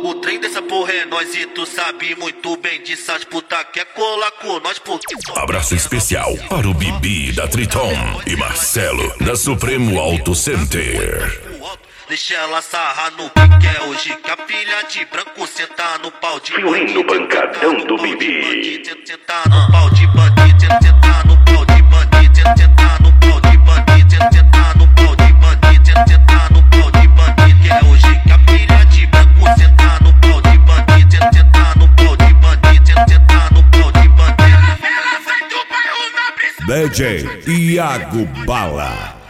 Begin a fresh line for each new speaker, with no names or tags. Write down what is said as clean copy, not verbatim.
O trem dessa porra é nós e tu sabe muito bem disso. As puta quer colar com nós porque...
Abraço especial para o Bibi da Triton e Marcelo da Supremo Auto Center.
Deixa ela sarrar no que é hoje, que a filha de branco senta no pau de
Violino pancadão do Bibi.
Senta no pau de bandido, senta no pau de bandido, senta no pau de bandido, senta no pau de bandido, senta no pau de bandido. Que é hoje que a filha de branco senta no pau de bandido, senta no pau de bandido, senta no pau de bandido. Ela sai do bairro na brisa.
DJ Iago Bala.